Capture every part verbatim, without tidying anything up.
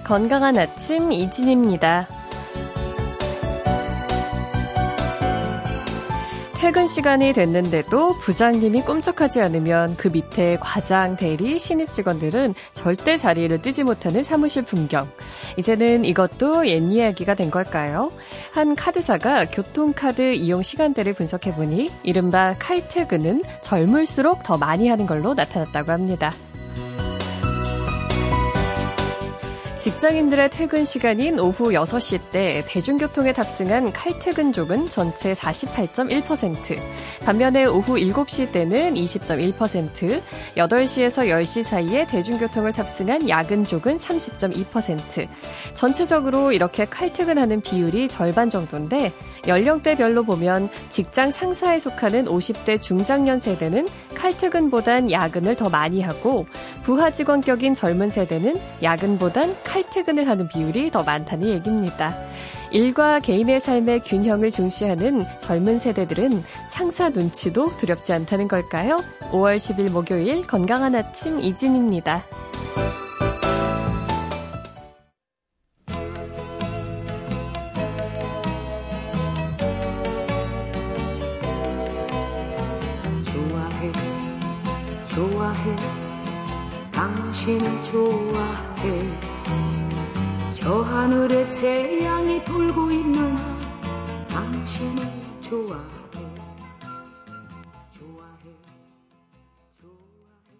건강한 아침 이진입니다. 퇴근 시간이 됐는데도 부장님이 꿈쩍하지 않으면 그 밑에 과장, 대리, 신입 직원들은 절대 자리를 뜨지 못하는 사무실 풍경. 이제는 이것도 옛 이야기가 된 걸까요? 한 카드사가 교통카드 이용 시간대를 분석해보니 이른바 칼퇴근은 젊을수록 더 많이 하는 걸로 나타났다고 합니다. 직장인들의 퇴근 시간인 오후 여섯 시 때 대중교통에 탑승한 칼퇴근족은 전체 사십팔 점 일 퍼센트, 반면에 오후 일곱 시 때는 이십 점 일 퍼센트, 여덟 시에서 열 시 사이에 대중교통을 탑승한 야근족은 삼십 점 이 퍼센트, 전체적으로 이렇게 칼퇴근하는 비율이 절반 정도인데 연령대별로 보면 직장 상사에 속하는 오십 대 중장년 세대는 칼퇴근보단 야근을 더 많이 하고 부하 직원 격인 젊은 세대는 야근보단 칼퇴근을 하는 비율이 더 많다는 얘기입니다. 일과 개인의 삶의 균형을 중시하는 젊은 세대들은 상사 눈치도 두렵지 않다는 걸까요? 오월 십일 목요일 건강한 아침 이진입니다. 좋아해, 좋아해, 당신을 좋아해. 저 하늘에 태양이 돌고 있는 당신을 좋아해, 좋아해, 좋아해.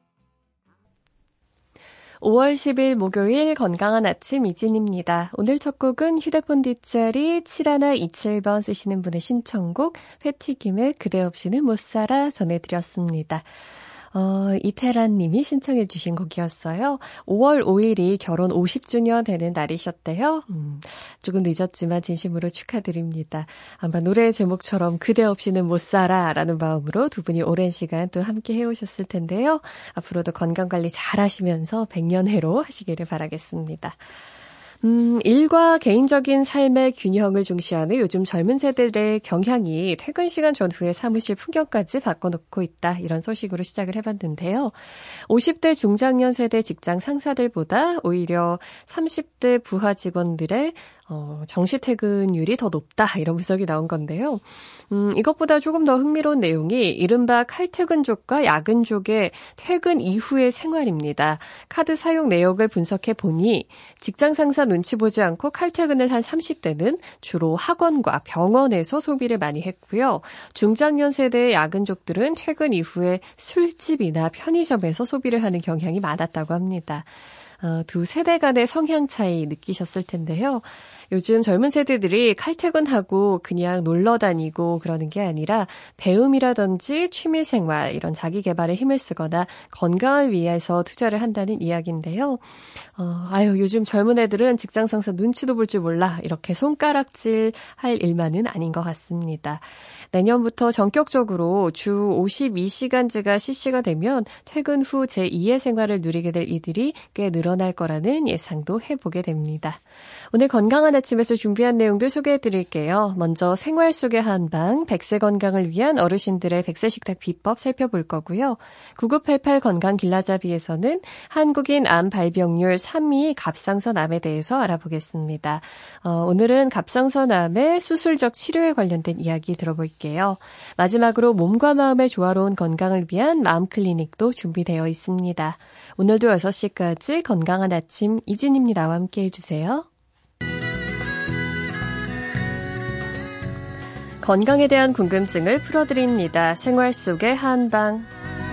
오월 십일 목요일 건강한 아침 이진입니다. 오늘 첫 곡은 휴대폰 뒷자리 칠일이칠 번 쓰시는 분의 신청곡 패티김의 그대 없이는 못 살아 전해드렸습니다. 어, 이태란 님이 신청해 주신 곡이었어요. 오월 오일이 결혼 오십 주년 되는 날이셨대요. 음, 조금 늦었지만 진심으로 축하드립니다. 아마 노래 제목처럼 그대 없이는 못 살아 라는 마음으로 두 분이 오랜 시간 또 함께 해오셨을 텐데요. 앞으로도 건강관리 잘 하시면서 백년해로 하시기를 바라겠습니다. 음, 일과 개인적인 삶의 균형을 중시하는 요즘 젊은 세대들의 경향이 퇴근 시간 전후에 사무실 풍경까지 바꿔놓고 있다. 이런 소식으로 시작을 해봤는데요. 오십 대 중장년 세대 직장 상사들보다 오히려 삼십 대 부하 직원들의 어, 정시 퇴근율이 더 높다. 이런 분석이 나온 건데요. 음, 이것보다 조금 더 흥미로운 내용이 이른바 칼퇴근족과 야근족의 퇴근 이후의 생활입니다. 카드 사용 내역을 분석해 보니 직장 상사 눈치 보지 않고 칼퇴근을 한 삼십 대는 주로 학원과 병원에서 소비를 많이 했고요. 중장년 세대의 야근족들은 퇴근 이후에 술집이나 편의점에서 소비를 하는 경향이 많았다고 합니다. 어, 두 세대 간의 성향 차이 느끼셨을 텐데요. 요즘 젊은 세대들이 칼퇴근하고 그냥 놀러 다니고 그러는 게 아니라 배움이라든지 취미생활 이런 자기 개발에 힘을 쓰거나 건강을 위해서 투자를 한다는 이야기인데요. 어, 아유 요즘 젊은 애들은 직장 상사 눈치도 볼 줄 몰라 이렇게 손가락질 할 일만은 아닌 것 같습니다. 내년부터 전격적으로 주 오십이 시간제가 실시가 되면 퇴근 후 제이의 생활을 누리게 될 이들이 꽤 늘어날 거라는 예상도 해보게 됩니다. 오늘 건강한 아침에서 준비한 내용들 소개해드릴게요. 먼저 생활 속의 한방, 백세 건강을 위한 어르신들의 백세 식탁 비법 살펴볼 거고요. 구구팔팔 건강 길라잡이에서는 한국인 암 발병률 삼 위 갑상선암에 대해서 알아보겠습니다. 어, 오늘은 갑상선암의 수술적 치료에 관련된 이야기 들어볼게요. 마지막으로 몸과 마음의 조화로운 건강을 위한 마음 클리닉도 준비되어 있습니다. 오늘도 여섯 시까지 건강한 아침 이진입니다와 함께 해주세요. 건강에 대한 궁금증을 풀어드립니다. 생활 속의 한방.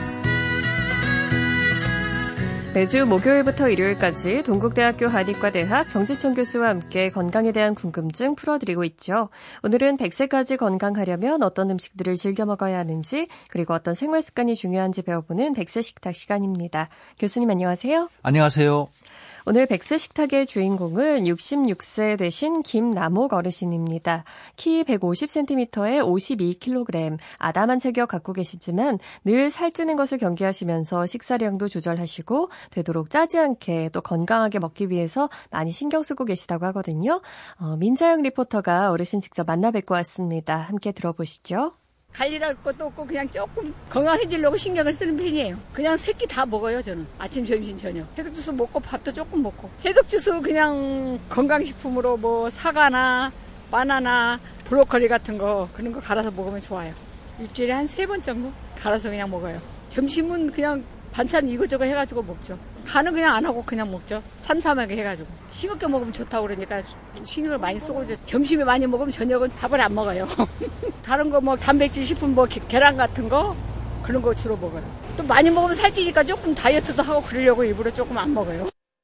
매주 목요일부터 일요일까지 동국대학교 한의과대학 정지천 교수와 함께 건강에 대한 궁금증 풀어드리고 있죠. 오늘은 백 세까지 건강하려면 어떤 음식들을 즐겨 먹어야 하는지 그리고 어떤 생활 습관이 중요한지 배워보는 백세 식탁 시간입니다. 교수님 안녕하세요. 안녕하세요. 오늘 백세 식탁의 주인공은 육십육 세 되신 김남옥 어르신입니다. 키 백오십 센티미터에 오십이 킬로그램, 아담한 체격 갖고 계시지만 늘 살찌는 것을 경계하시면서 식사량도 조절하시고 되도록 짜지 않게 또 건강하게 먹기 위해서 많이 신경 쓰고 계시다고 하거든요. 어, 민자영 리포터가 어르신 직접 만나 뵙고 왔습니다. 함께 들어보시죠. 관리할 것도 없고 그냥 조금 건강해지려고 신경을 쓰는 편이에요. 그냥 새끼 다 먹어요, 저는. 아침, 점심, 저녁. 해독주스 먹고 밥도 조금 먹고. 해독주스 그냥 건강식품으로 뭐 사과나 바나나, 브로콜리 같은 거 그런 거 갈아서 먹으면 좋아요. 일주일에 한 세 번 정도 갈아서 그냥 먹어요. 점심은 그냥 반찬 이거저거 해가지고 먹죠. 간은 그냥 안 하고 그냥 먹죠. 삼삼하게 해가지고. 싱겁게 먹으면 좋다고 그러니까 신경을 많이 쓰고 점심에 많이 먹으면 저녁은 밥을 안 먹어요. 다른 거 뭐 단백질 식품 뭐 계란 같은 거 그런 거 주로 먹어요. 또 많이 먹으면 살찌니까 조금 다이어트도 하고 그러려고 일부러 조금 안 먹어요.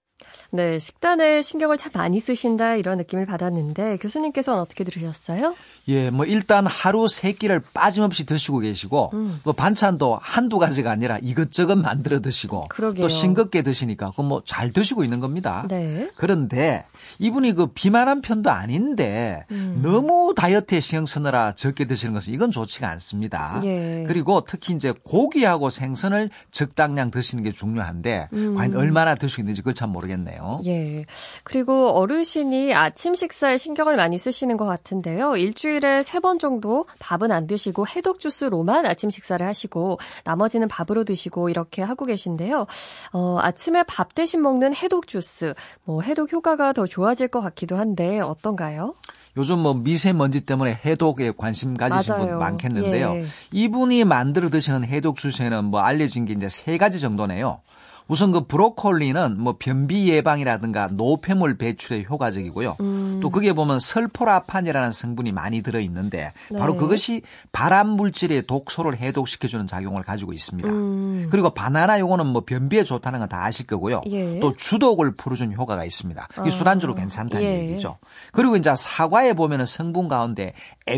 네, 식단에 신경을 참 많이 쓰신다 이런 느낌을 받았는데 교수님께서는 어떻게 들으셨어요? 예, 뭐 일단 하루 세 끼를 빠짐없이 드시고 계시고 음. 뭐 반찬도 한두 가지가 아니라 이것저것 만들어 드시고 그러게요. 또 싱겁게 드시니까 그 뭐 잘 드시고 있는 겁니다. 네. 그런데 이분이 그 비만한 편도 아닌데 음. 너무 다이어트에 신경 쓰느라 적게 드시는 것은 이건 좋지가 않습니다. 예. 그리고 특히 이제 고기하고 생선을 적당량 드시는 게 중요한데 음. 과연 얼마나 드시고 있는지 그걸 참 모르겠네요. 예. 그리고 어르신이 아침 식사에 신경을 많이 쓰시는 것 같은데요. 일주일에 세 번 정도 밥은 안 드시고 해독 주스로만 아침 식사를 하시고 나머지는 밥으로 드시고 이렇게 하고 계신데요. 어, 아침에 밥 대신 먹는 해독 주스, 뭐 해독 효과가 더 좋아질 것 같기도 한데 어떤가요? 요즘 뭐 미세먼지 때문에 해독에 관심 가지신 맞아요. 분 많겠는데요. 예. 이분이 만들어 드시는 해독 주스에는 뭐 알려진 게 이제 세 가지 정도네요. 우선 그 브로콜리는 뭐 변비 예방이라든가 노폐물 배출에 효과적이고요. 음. 또 그게 보면 설포라판이라는 성분이 많이 들어있는데 바로 네. 그것이 발암 물질의 독소를 해독시켜주는 작용을 가지고 있습니다. 음. 그리고 바나나 요거는 뭐 변비에 좋다는 건 다 아실 거고요. 예. 또 주독을 풀어주는 효과가 있습니다. 아. 이 술안주로 괜찮다는 예. 얘기죠. 그리고 이제 사과에 보면은 성분 가운데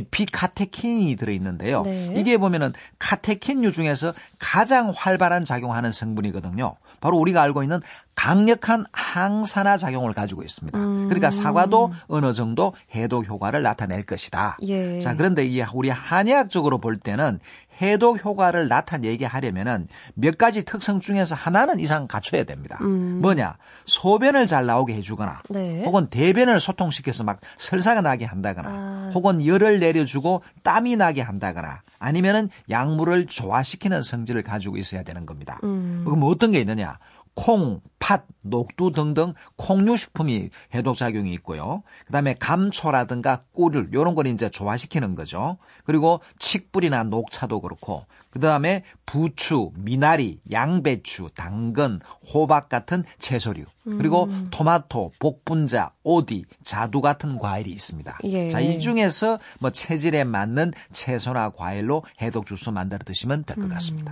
에피카테킨이 들어있는데요. 네. 이게 보면은 카테킨류 중에서 가장 활발한 작용하는 성분이거든요. 바로 우리가 알고 있는 강력한 항산화 작용을 가지고 있습니다. 음. 그러니까 사과도 어느 정도 해독 효과를 나타낼 것이다. 예. 자, 그런데 이 우리 한의학적으로 볼 때는 해독 효과를 나타내게 하려면은 몇 가지 특성 중에서 하나는 이상 갖춰야 됩니다. 음. 뭐냐? 소변을 잘 나오게 해주거나 네. 혹은 대변을 소통시켜서 막 설사가 나게 한다거나 아. 혹은 열을 내려주고 땀이 나게 한다거나 아니면은 약물을 조화시키는 성질을 가지고 있어야 되는 겁니다. 음. 그럼 어떤 게 있느냐? 콩, 팥, 녹두 등등 콩류식품이 해독작용이 있고요. 그다음에 감초라든가 꿀을 이런 걸 이제 조화시키는 거죠. 그리고 칡뿌리나 녹차도 그렇고 그다음에 부추, 미나리, 양배추, 당근, 호박 같은 채소류 그리고 음. 토마토, 복분자, 오디, 자두 같은 과일이 있습니다. 예. 자, 이 중에서 뭐 체질에 맞는 채소나 과일로 해독 주스 만들어 드시면 될 것 같습니다.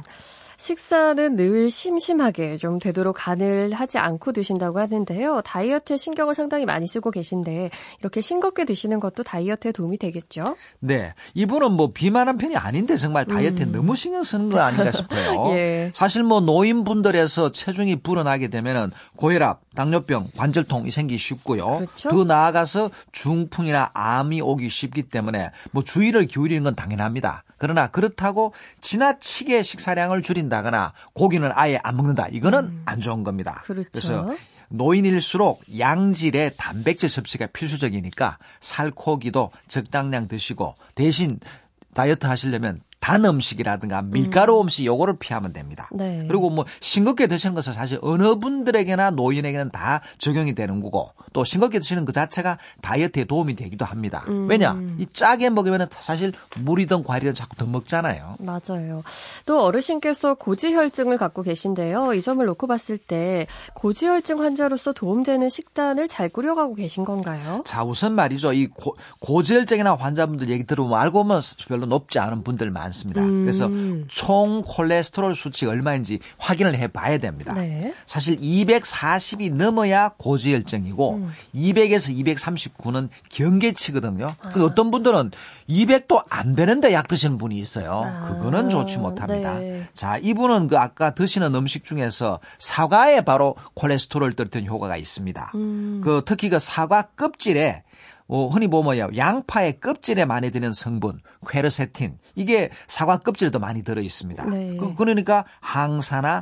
식사는 늘 심심하게 좀 되도록 간을 하지 않고 드신다고 하는데요. 다이어트에 신경을 상당히 많이 쓰고 계신데 이렇게 싱겁게 드시는 것도 다이어트에 도움이 되겠죠? 네. 이분은 뭐 비만한 편이 아닌데 정말 다이어트에 음. 너무 신경 쓰는 거 아닌가 싶어요. 예. 사실 뭐 노인분들에서 체중이 불어나게 되면은 고혈압, 당뇨병, 관절통이 생기기 쉽고요. 그렇죠? 더 나아가서 중풍이나 암이 오기 쉽기 때문에 뭐 주의를 기울이는 건 당연합니다. 그러나 그렇다고 지나치게 식사량을 줄인다거나 고기는 아예 안 먹는다. 이거는 음. 안 좋은 겁니다. 그렇죠. 그래서 노인일수록 양질의 단백질 섭취가 필수적이니까 살코기도 적당량 드시고 대신 다이어트 하시려면 단 음식이라든가 밀가루 음식 요거를 피하면 됩니다. 네. 그리고 뭐 싱겁게 드시는 것은 사실 어느 분들에게나 노인에게는 다 적용이 되는 거고 또 싱겁게 드시는 그 자체가 다이어트에 도움이 되기도 합니다. 음. 왜냐? 이 짜게 먹으면 사실 물이든 과일이든 자꾸 더 먹잖아요. 맞아요. 또 어르신께서 고지혈증을 갖고 계신데요. 이 점을 놓고 봤을 때 고지혈증 환자로서 도움되는 식단을 잘 꾸려가고 계신 건가요? 자, 우선 말이죠. 이 고, 고지혈증이나 환자분들 얘기 들어보면 알고 보면 별로 높지 않은 분들 많습니다. 음. 그래서 총 콜레스테롤 수치가 얼마인지 확인을 해봐야 됩니다. 네. 사실 이백사십이 넘어야 고지혈증이고 음. 이백에서 이백삼십구는 경계치거든요. 아. 어떤 분들은 이백도 안 되는데 약 드시는 분이 있어요. 아. 그거는 좋지 못합니다. 네. 자, 이분은 그 아까 드시는 음식 중에서 사과에 바로 콜레스테롤을 떨어뜨리는 효과가 있습니다. 음. 그 특히 그 사과 껍질에 어, 흔히 보면 양파의 껍질에 많이 드는 성분 퀘르세틴, 이게 사과 껍질에도 많이 들어 있습니다. 네. 그, 그러니까 항산화,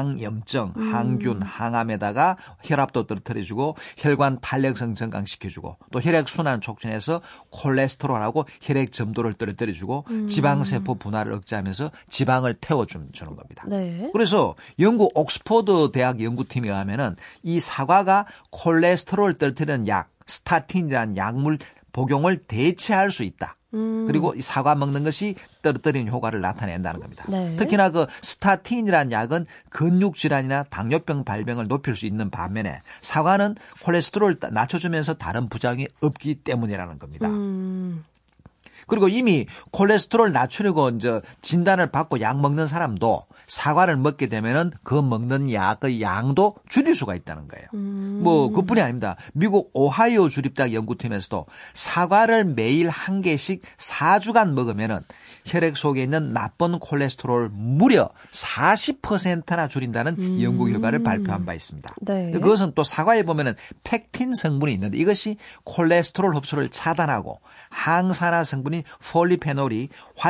항염증, 음. 항균, 항암에다가 혈압도 떨어뜨려주고 혈관 탄력성 증강시켜주고 또 혈액순환 촉진해서 콜레스테롤하고 혈액 점도를 떨어뜨려주고 음. 지방세포 분화를 억제하면서 지방을 태워주는 겁니다. 네. 그래서 영국 옥스퍼드 대학 연구팀에 의하면은 이 사과가 콜레스테롤을 떨어뜨리는 약 스타틴이라는 약물 복용을 대체할 수 있다. 음. 그리고 이 사과 먹는 것이 떨어뜨리는 효과를 나타낸다는 겁니다. 네. 특히나 그 스타틴이라는 약은 근육 질환이나 당뇨병 발병을 높일 수 있는 반면에 사과는 콜레스테롤을 낮춰주면서 다른 부작용이 없기 때문이라는 겁니다. 음. 그리고 이미 콜레스테롤 낮추려고 이제 진단을 받고 약 먹는 사람도 사과를 먹게 되면은 그 먹는 약의 양도 줄일 수가 있다는 거예요. 음. 뭐 그뿐이 아닙니다. 미국 오하이오 주립대 연구팀에서도 사과를 매일 한 개씩 사 주간 먹으면은 혈액 속에 있는 나쁜 콜레스테롤을 무려 사십 퍼센트나 줄인다는 음. 연구 결과를 발표한 바 있습니다. 네. 그것은 또 사과에 보면은 펙틴 성분이 있는데 이것이 콜레스테롤 흡수를 차단하고 항산화 성분인 폴리페놀이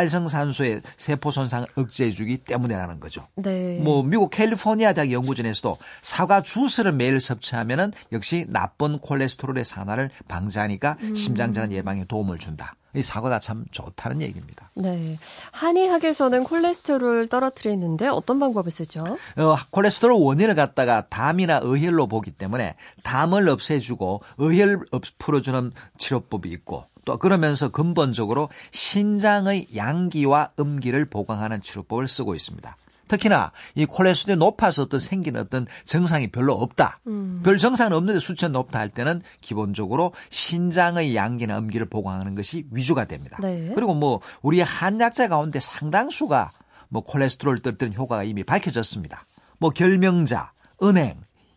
활성산소의 세포 손상을 억제해주기 때문이라는 거죠. 네. 뭐 미국 캘리포니아 대학 연구진에서도 사과 주스를 매일 섭취하면은 역시 나쁜 콜레스테롤의 산화를 방지하니까 음. 심장질환 예방에 도움을 준다. 이 사과가 참 좋다는 얘기입니다. 네. 한의학에서는 콜레스테롤을 떨어뜨리는데 어떤 방법을 쓰죠? 어, 콜레스테롤 원인을 갖다가 담이나 의혈로 보기 때문에 담을 없애주고 의혈 풀어주는 치료법이 있고 또 그러면서 근본적으로 신장의 양기와 음기를 보강하는 치료법을 쓰고 있습니다. 특히나 이 콜레스테롤이 높아서 어떤 생기는 어떤 증상이 별로 없다. 음. 별 증상은 없는데 수치가 높다 할 때는 기본적으로 신장의 양기나 음기를 보강하는 것이 위주가 됩니다. 네. 그리고 뭐 우리 한약재 가운데 상당수가 뭐 콜레스테롤을 떨어뜨리는 효과가 이미 밝혀졌습니다. 뭐 결명자, 은행,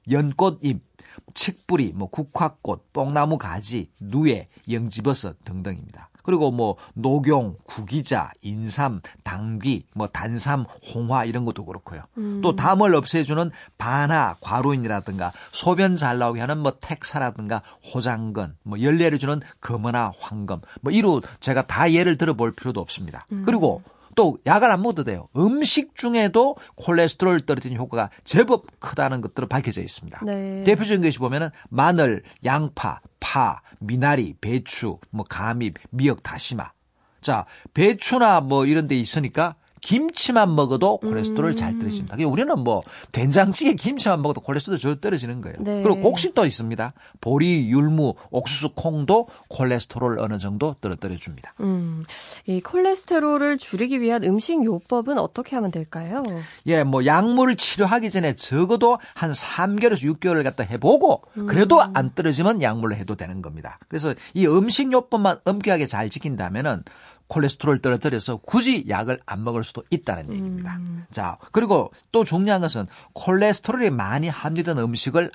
연꽃잎, 칡뿌리, 뭐 국화꽃, 뽕나무 가지, 누에, 영지버섯 등등입니다. 그리고 뭐 녹용, 구기자, 인삼, 당귀, 뭐 단삼, 홍화 이런 것도 그렇고요. 음. 또 담을 없애주는 바나, 과루인이라든가 소변 잘 나오게 하는 뭐 택사라든가 호장근, 뭐 열례를 주는 금은화, 황금, 뭐 이루 제가 다 예를 들어볼 필요도 없습니다. 음. 그리고 또 약을 안 먹어도 돼요. 음식 중에도 콜레스테롤 떨어뜨리는 효과가 제법 크다는 것들은 밝혀져 있습니다. 네. 대표적인 것이 보면은 마늘, 양파, 파, 미나리, 배추, 뭐 감입, 미역, 다시마. 자, 배추나 뭐 이런 데 있으니까 김치만 먹어도 콜레스테롤 음. 잘 떨어집니다. 우리는 뭐 된장찌개 김치만 먹어도 콜레스테롤 잘 떨어지는 거예요. 네. 그리고 곡식도 있습니다. 보리, 율무, 옥수수, 콩도 콜레스테롤 어느 정도 떨어뜨려 줍니다. 음, 이 콜레스테롤을 줄이기 위한 음식 요법은 어떻게 하면 될까요? 예, 뭐 약물을 치료하기 전에 적어도 한 삼 개월에서 육 개월을 갖다 해보고 그래도 안 떨어지면 약물로 해도 되는 겁니다. 그래서 이 음식 요법만 엄격하게 잘 지킨다면은 콜레스테롤 떨어뜨려서 굳이 약을 안 먹을 수도 있다는 얘기입니다. 음. 자, 그리고 또 중요한 것은 콜레스테롤이 많이 함유된 음식을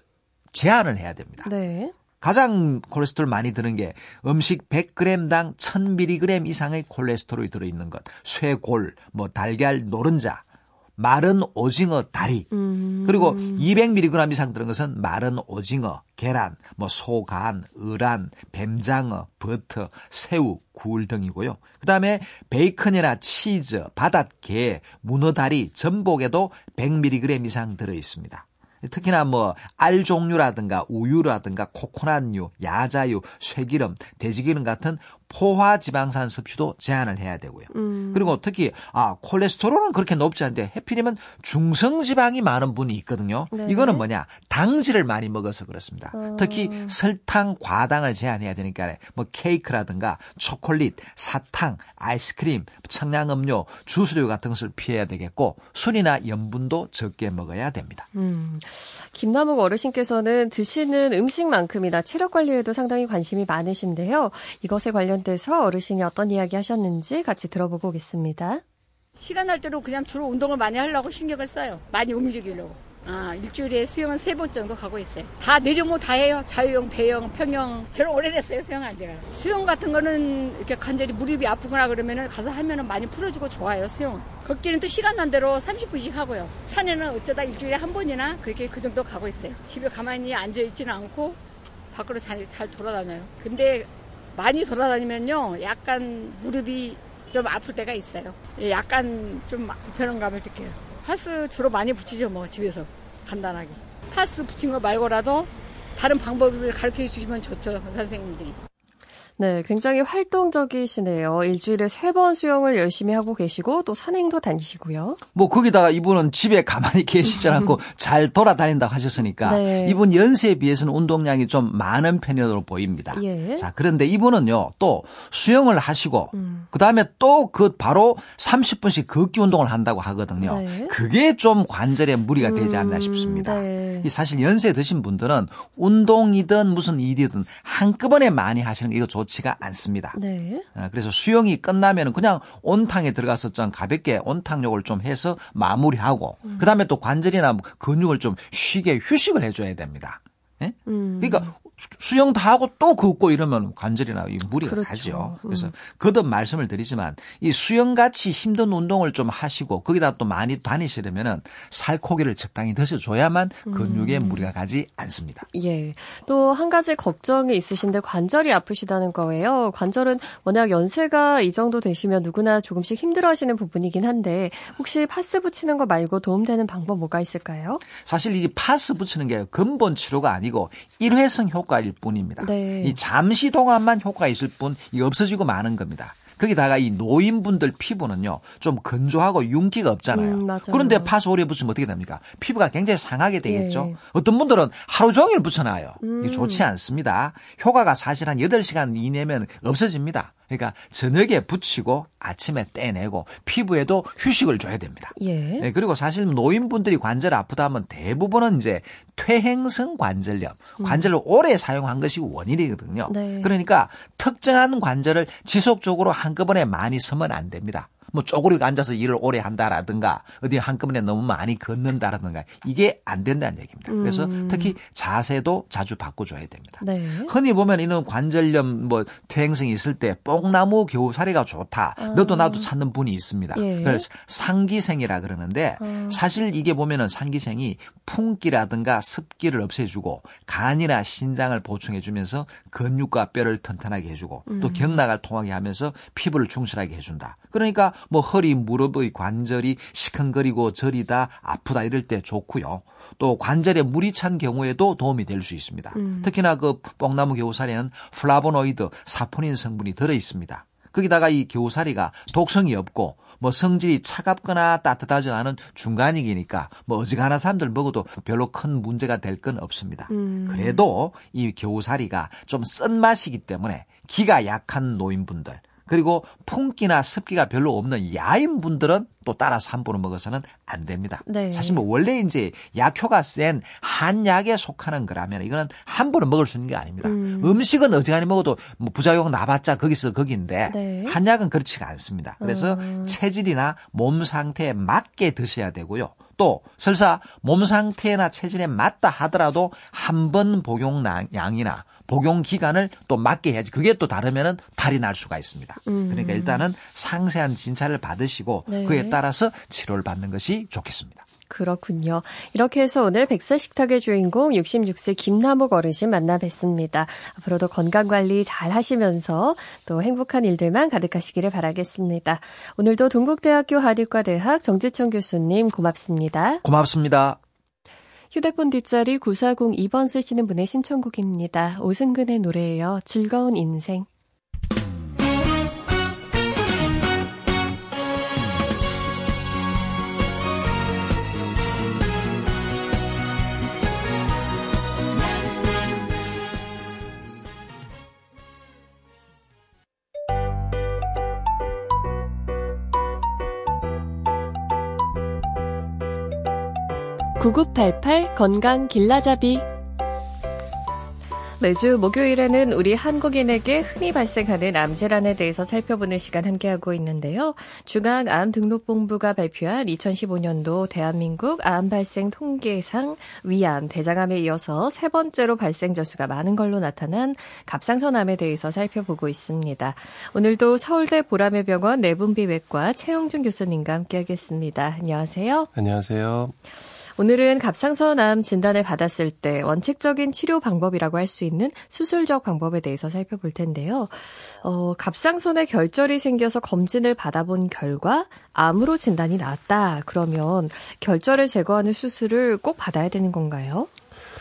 제한을 해야 됩니다. 네. 가장 콜레스테롤 많이 드는 게 음식 백 그램당 천 밀리그램 이상의 콜레스테롤이 들어있는 것, 쇠골, 뭐 달걀 노른자, 마른 오징어 다리, 음. 그리고 이백 밀리그램 이상 들은 것은 마른 오징어, 계란, 뭐 소간, 어란, 뱀장어, 버터, 새우, 굴 등이고요. 그다음에 베이컨이나 치즈, 바닷게, 문어다리, 전복에도 백 밀리그램 이상 들어 있습니다. 특히나 뭐 알 종류라든가 우유라든가 코코넛유, 야자유, 쇠기름, 돼지기름 같은 포화 지방산 섭취도 제한을 해야 되고요. 음. 그리고 특히 아 콜레스테롤은 그렇게 높지 않은데 해필이면 중성지방이 많은 분이 있거든요. 네. 이거는 뭐냐 당질을 많이 먹어서 그렇습니다. 어. 특히 설탕, 과당을 제한해야 되니까 뭐 케이크라든가 초콜릿, 사탕, 아이스크림, 청량음료, 주스류 같은 것을 피해야 되겠고 술이나 염분도 적게 먹어야 됩니다. 음. 김남욱 어르신께서는 드시는 음식만큼이나 체력 관리에도 상당히 관심이 많으신데요. 이것에 관련돼서 어르신이 어떤 이야기 하셨는지 같이 들어보고 오겠습니다. 시간 날 때로 그냥 주로 운동을 많이 하려고 신경을 써요. 많이 움직이려고. 아, 일주일에 수영은 세 번 정도 가고 있어요. 다 네 종목 다 해요. 자유형, 배영, 평영. 저는 오래됐어요, 수영한 지가. 수영 같은 거는 이렇게 간절히 무릎이 아프거나 그러면은 가서 하면은 많이 풀어주고 좋아요, 수영은. 걷기는 또 시간 난 대로 삼십 분씩 하고요. 산에는 어쩌다 일주일에 한 번이나 그렇게 그 정도 가고 있어요. 집에 가만히 앉아있지는 않고 밖으로 잘, 잘 돌아다녀요. 근데 많이 돌아다니면요, 약간 무릎이 좀 아플 때가 있어요. 약간 좀 불편한 감을 느껴요. 파스 주로 많이 붙이죠, 뭐 집에서 간단하게. 파스 붙인 거 말고라도 다른 방법을 가르쳐 주시면 좋죠, 선생님들이. 네, 굉장히 활동적이시네요. 일주일에 세 번 수영을 열심히 하고 계시고 또 산행도 다니시고요. 뭐 거기다가 이분은 집에 가만히 계시지 않고 잘 돌아다닌다고 하셨으니까 네. 이분 연세에 비해서는 운동량이 좀 많은 편으로 보입니다. 예. 자, 그런데 이분은요, 또 수영을 하시고 음. 그다음에 또 그 바로 삼십 분씩 걷기 운동을 한다고 하거든요. 네. 그게 좀 관절에 무리가 되지 않나 음, 싶습니다. 네. 이 사실 연세 드신 분들은 운동이든 무슨 일이든 한꺼번에 많이 하시는 게 이거 좋지가 않습니다. 네. 그래서 수영이 끝나면 그냥 온탕에 들어가서 좀 가볍게 온탕욕을 좀 해서 마무리하고 음. 그다음에 또 관절이나 근육을 좀 쉬게 휴식을 해줘야 됩니다. 예? 음. 그러니까 수영 다 하고 또 걷고 이러면 관절이나 무리가 그렇죠. 가죠. 음. 그래서 거듭 말씀을 드리지만 이 수영같이 힘든 운동을 좀 하시고 거기다 또 많이 다니시려면은 살코기를 적당히 드셔줘야만 근육에 음. 무리가 가지 않습니다. 예. 또 한 가지 걱정이 있으신데 관절이 아프시다는 거예요. 관절은 워낙 연세가 이 정도 되시면 누구나 조금씩 힘들어하시는 부분이긴 한데 혹시 파스 붙이는 거 말고 도움되는 방법 뭐가 있을까요? 사실 이 파스 붙이는 게 근본 치료가 아니고 일회성 효과일 뿐입니다. 네. 이 잠시 동안만 효과가 있을 뿐 이 없어지고 마는 겁니다. 거기다가 이 노인분들 피부는요, 좀 건조하고 윤기가 없잖아요. 음, 맞아요. 그런데 파스 오래 붙이면 어떻게 됩니까? 피부가 굉장히 상하게 되겠죠. 예. 어떤 분들은 하루 종일 붙여놔요. 음. 이게 좋지 않습니다. 효과가 사실 한 여덟 시간 이내면 없어집니다. 그러니까 저녁에 붙이고 아침에 떼내고 피부에도 휴식을 줘야 됩니다. 예. 네, 그리고 사실 노인분들이 관절 아프다 하면 대부분은 이제 퇴행성 관절염, 관절을 오래 사용한 것이 원인이거든요. 네. 그러니까 특정한 관절을 지속적으로 한꺼번에 많이 쓰면 안 됩니다. 뭐 쪼그리고 앉아서 일을 오래 한다라든가 어디 한꺼번에 너무 많이 걷는다라든가 이게 안 된다는 얘기입니다. 그래서 음. 특히 자세도 자주 바꿔줘야 됩니다. 네. 흔히 보면 이런 관절염 뭐 퇴행성이 있을 때 뽕나무 겨우살이가 좋다. 아. 너도 나도 찾는 분이 있습니다. 예. 그래서 상기생이라 그러는데 아. 사실 이게 보면은 상기생이 풍기라든가 습기를 없애주고 간이나 신장을 보충해주면서 근육과 뼈를 튼튼하게 해주고 또 경락을 통하게 하면서 피부를 충실하게 해준다. 그러니까 뭐 허리, 무릎의 관절이 시큰거리고 저리다, 아프다 이럴 때 좋고요. 또 관절에 물이 찬 경우에도 도움이 될 수 있습니다. 음. 특히나 그 뽕나무 겨우살에는 플라보노이드, 사포닌 성분이 들어 있습니다. 거기다가 이 겨우살이가 독성이 없고 뭐 성질이 차갑거나 따뜻하지 않은 중간이기니까 뭐 어지간한 사람들 먹어도 별로 큰 문제가 될 건 없습니다. 음. 그래도 이 겨우살이가 좀 쓴맛이기 때문에 기가 약한 노인분들 그리고 풍기나 습기가 별로 없는 야인 분들은 또 따라서 함부로 먹어서는 안 됩니다. 네. 사실 뭐 원래 이제 약효가 센 한약에 속하는 거라면 이거는 함부로 먹을 수 있는 게 아닙니다. 음. 음식은 어지간히 먹어도 뭐 부작용 나봤자 거기서 거기인데 네. 한약은 그렇지가 않습니다. 그래서 음. 체질이나 몸 상태에 맞게 드셔야 되고요. 또 설사 몸 상태나 체질에 맞다 하더라도 한 번 복용량이나 복용 기간을 또 맞게 해야지. 그게 또 다르면은 탈이 날 수가 있습니다. 음. 그러니까 일단은 상세한 진찰을 받으시고 네. 그에 따라서 치료를 받는 것이 좋겠습니다. 그렇군요. 이렇게 해서 오늘 백세 식탁의 주인공 육십육 세 김남욱 어르신 만나 뵀습니다. 앞으로도 건강관리 잘 하시면서 또 행복한 일들만 가득하시기를 바라겠습니다. 오늘도 동국대학교 한의과대학 정지총 교수님 고맙습니다. 고맙습니다. 휴대폰 뒷자리 구사공이 번 쓰시는 분의 신청곡입니다. 오승근의 노래예요. 즐거운 인생. 구구팔팔 건강 길라잡이. 매주 목요일에는 우리 한국인에게 흔히 발생하는 암질환에 대해서 살펴보는 시간 함께하고 있는데요. 중앙암등록본부가 발표한 이천십오 년도 대한민국 암 발생 통계상 위암, 대장암에 이어서 세 번째로 발생 전수가 많은 걸로 나타난 갑상선암에 대해서 살펴보고 있습니다. 오늘도 서울대 보라매 병원 내분비외과 최영준 교수님과 함께하겠습니다. 안녕하세요. 안녕하세요. 오늘은 갑상선암 진단을 받았을 때 원칙적인 치료 방법이라고 할 수 있는 수술적 방법에 대해서 살펴볼 텐데요. 어, 갑상선에 결절이 생겨서 검진을 받아본 결과 암으로 진단이 나왔다. 그러면 결절을 제거하는 수술을 꼭 받아야 되는 건가요?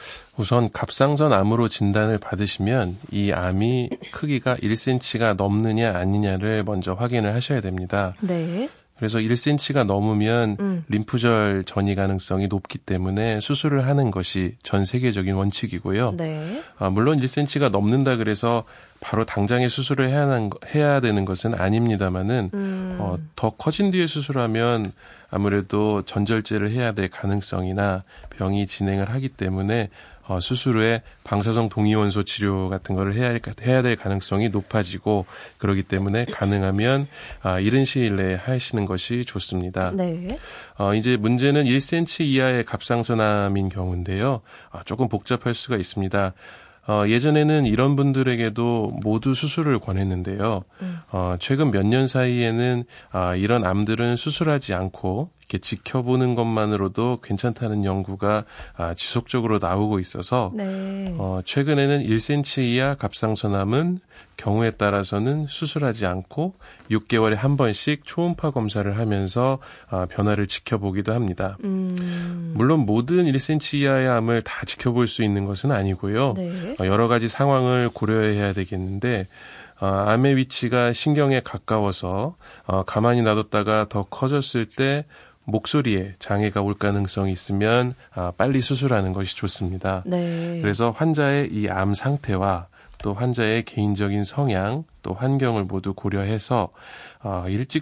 우선 갑상선 암으로 진단을 받으시면 이 암이 크기가 일 센티미터가 넘느냐 아니냐를 먼저 확인을 하셔야 됩니다. 네. 그래서 일 센티미터가 넘으면 음. 림프절 전이 가능성이 높기 때문에 수술을 하는 것이 전 세계적인 원칙이고요. 네. 아, 물론 일 센티미터가 넘는다 그래서 바로 당장에 수술을 해야 하는, 해야 되는 것은 아닙니다만은 음. 어, 더 커진 뒤에 수술하면 아무래도 전절제를 해야 될 가능성이나 병이 진행을 하기 때문에 어, 수술 후에 방사성 동위원소 치료 같은 거를 해야, 해야 될 가능성이 높아지고 그렇기 때문에 가능하면 아, 이른 시일 내에 하시는 것이 좋습니다. 네. 어, 이제 문제는 일 센티미터 이하의 갑상선암인 경우인데요. 아, 조금 복잡할 수가 있습니다. 어, 예전에는 이런 분들에게도 모두 수술을 권했는데요. 음. 어, 최근 몇 년 사이에는 아, 이런 암들은 수술하지 않고 이렇게 지켜보는 것만으로도 괜찮다는 연구가 아, 지속적으로 나오고 있어서 네. 어, 최근에는 일 센티미터 이하 갑상선암은 경우에 따라서는 수술하지 않고 육 개월에 한 번씩 초음파 검사를 하면서 아, 변화를 지켜보기도 합니다. 음. 물론 모든 일 센티미터 이하의 암을 다 지켜볼 수 있는 것은 아니고요. 네. 어, 여러 가지 상황을 고려해야 되겠는데 어, 암의 위치가 신경에 가까워서 어, 가만히 놔뒀다가 더 커졌을 때 목소리에 장애가 올 가능성이 있으면 아, 빨리 수술하는 것이 좋습니다. 네. 그래서 환자의 이 암 상태와 또 환자의 개인적인 성향, 또 환경을 모두 고려해서 어, 일찍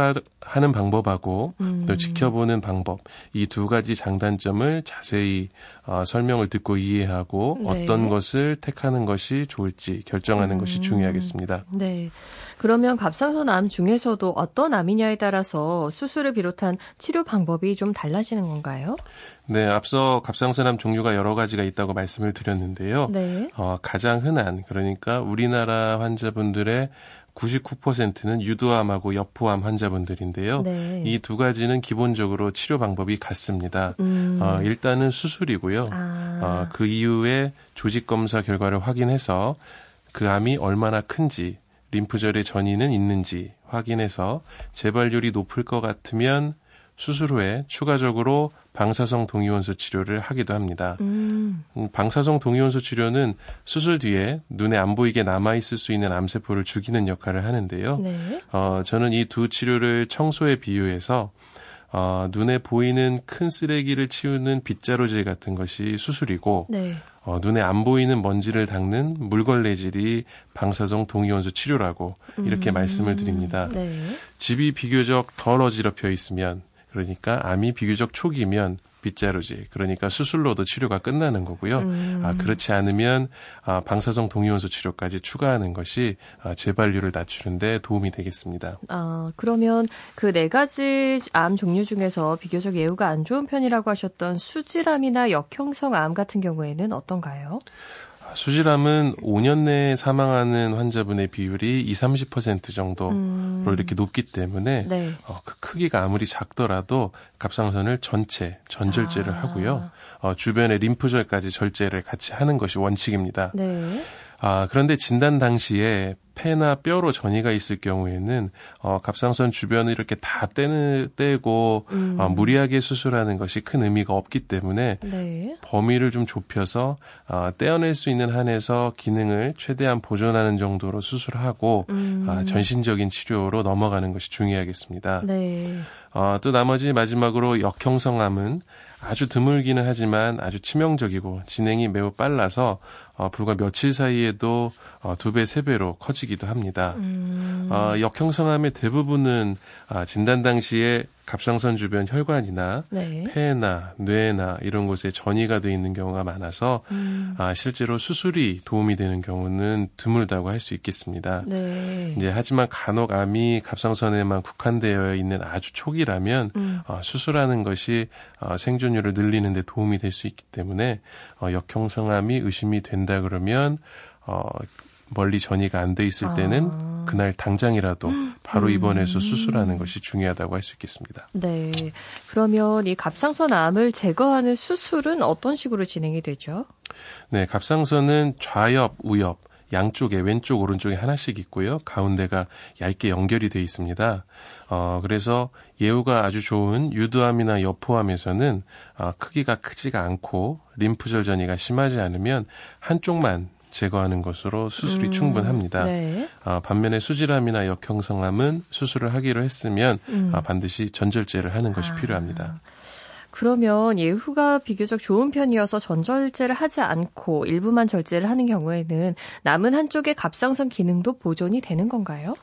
수술하는 방법하고 음. 또 지켜보는 방법, 이 두 가지 장단점을 자세히 어, 설명을 듣고 이해하고 네. 어떤 것을 택하는 것이 좋을지 결정하는 음. 것이 중요하겠습니다. 네. 그러면 갑상선암 중에서도 어떤 암이냐에 따라서 수술을 비롯한 치료 방법이 좀 달라지는 건가요? 네, 앞서 갑상선암 종류가 여러 가지가 있다고 말씀을 드렸는데요. 네. 어, 가장 흔한, 그러니까 우리나라 환자분들의 구십구 퍼센트는 유두암하고 여포암 환자분들인데요. 네. 이 두 가지는 기본적으로 치료 방법이 같습니다. 음. 어, 일단은 수술이고요. 아. 어, 그 이후에 조직 검사 결과를 확인해서 그 암이 얼마나 큰지, 림프절의 전이는 있는지 확인해서 재발률이 높을 것 같으면 수술 후에 추가적으로 방사성 동위원소 치료를 하기도 합니다. 음. 음, 방사성 동위원소 치료는 수술 뒤에 눈에 안 보이게 남아있을 수 있는 암세포를 죽이는 역할을 하는데요. 네. 어, 저는 이 두 치료를 청소에 비유해서 어, 눈에 보이는 큰 쓰레기를 치우는 빗자루질 같은 것이 수술이고 네. 어, 눈에 안 보이는 먼지를 닦는 물걸레질이 방사성 동위원소 치료라고 이렇게 음. 말씀을 드립니다. 네. 집이 비교적 덜 어지럽혀 있으면, 그러니까 암이 비교적 초기면 빗자루질, 그러니까 수술로도 치료가 끝나는 거고요. 음. 아, 그렇지 않으면 아, 방사성 동위원소 치료까지 추가하는 것이 아, 재발률을 낮추는 데 도움이 되겠습니다. 아, 그러면 그 네 가지 암 종류 중에서 비교적 예후가 안 좋은 편이라고 하셨던 수질암이나 역형성 암 같은 경우에는 어떤가요? 수질암은 오 년 내에 사망하는 환자분의 비율이 이십, 삼십 퍼센트 정도로 음. 이렇게 높기 때문에 네. 어, 그 크기가 아무리 작더라도 갑상선을 전체 전절제를 아. 하고요. 어, 주변의 림프절까지 절제를 같이 하는 것이 원칙입니다. 네. 아, 그런데 진단 당시에 폐나 뼈로 전이가 있을 경우에는 어, 갑상선 주변을 이렇게 다 떼는, 떼고 음. 어, 무리하게 수술하는 것이 큰 의미가 없기 때문에 네. 범위를 좀 좁혀서 어, 떼어낼 수 있는 한에서 기능을 최대한 보존하는 정도로 수술하고 음. 아, 전신적인 치료로 넘어가는 것이 중요하겠습니다. 네. 어, 또 나머지 마지막으로 역형성암은 아주 드물기는 하지만 아주 치명적이고 진행이 매우 빨라서 어, 불과 며칠 사이에도 어, 두 배, 세 배로 커지기도 합니다. 음. 어, 역형성암의 대부분은 아, 진단 당시에 갑상선 주변 혈관이나 네. 폐나 뇌나 이런 곳에 전이가 돼 있는 경우가 많아서 음. 아, 실제로 수술이 도움이 되는 경우는 드물다고 할 수 있겠습니다. 네. 이제 하지만 간혹 암이 갑상선에만 국한되어 있는 아주 초기라면 음. 어, 수술하는 것이 어, 생존율을 늘리는 데 도움이 될 수 있기 때문에 어, 역형성암이 의심이 된다 그러면 어, 멀리 전이가 안 돼 있을 때는 아. 어, 그날 당장이라도 바로 입원해서 수술하는 것이 중요하다고 할 수 있겠습니다. 네. 그러면 이 갑상선 암을 제거하는 수술은 어떤 식으로 진행이 되죠? 네, 갑상선은 좌엽, 우엽, 양쪽에 왼쪽, 오른쪽에 하나씩 있고요. 가운데가 얇게 연결이 되어 있습니다. 어, 그래서 예후가 아주 좋은 유두암이나 여포암에서는 어, 크기가 크지가 않고 림프절 전이가 심하지 않으면 한쪽만 제거하는 것으로 수술이 음, 충분합니다. 네. 어, 반면에 수질암이나 역형성암은 수술을 하기로 했으면 음. 어, 반드시 전절제를 하는 것이 아. 필요합니다. 그러면 예후가 비교적 좋은 편이어서 전절제를 하지 않고 일부만 절제를 하는 경우에는 남은 한쪽의 갑상선 기능도 보존이 되는 건가요?